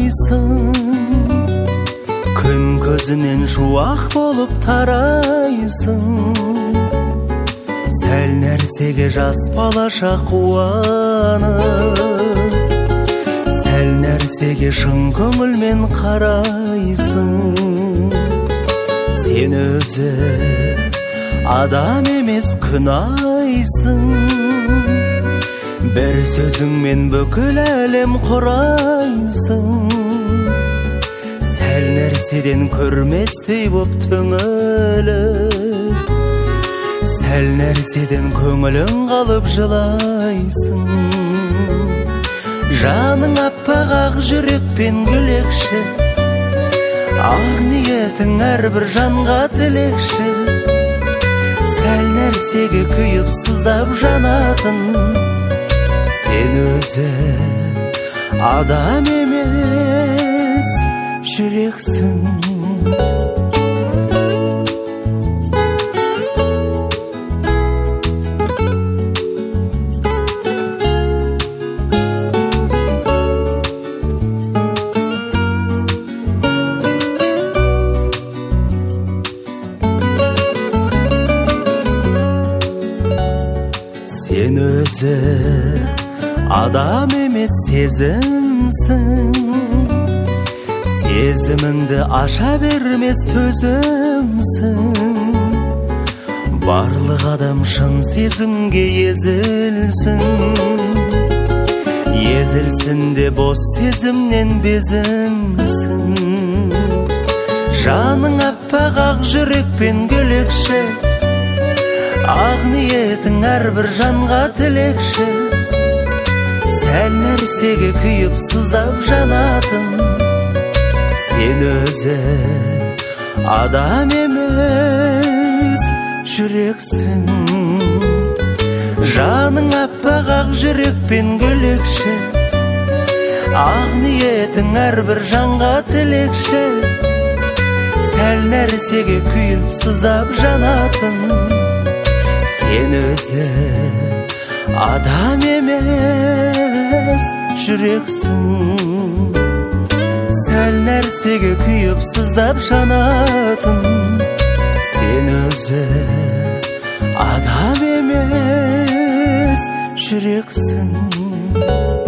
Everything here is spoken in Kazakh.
қарайсың, күн көзінен шуақ болып тарайсың. Сәл нәрсеге жас балаша қуанып, сәл нәрсеге шын көңілмен қарайсың. Сен өзі адам емес күнайсың, бір сөзіңмен бүкіл әлем құрайсың. Сәл нәрседен көрместей боп түңіліп, сәл нәрседен көңілің қалып жылайсың. Жаның аппақ ақ жүрекпен гүлекші, ақ ниетің әрбір жанға тілекші. Сәл нәрсеге күйіп сыздап жанатын, сен өзі адам емес жүрексің. Сен өзі адам емес сезімсің, сезіміңді аша бермес төзімсің. Барлық адам шын сезімге езілсін, езілсін де бос сезімнен безінсін. Жаның аппақ ақ жүрекпен гүлекші, ақ ниетің әрбір жанға тілекші. Сәл нәрсеге күйіп сыздап жанатын, сен өзі адам емес жүрексің. Жаның аппақ ақ жүрекпен гүлекші, ақ ниетің әрбір жанға тілекші. Сәл нәрсеге күйіп сыздап жанатын, сен өзі адам емес жүрексің. Сәл нәрсеге күйіп сыздап жанатын, сен өзі адам емес жүрексің.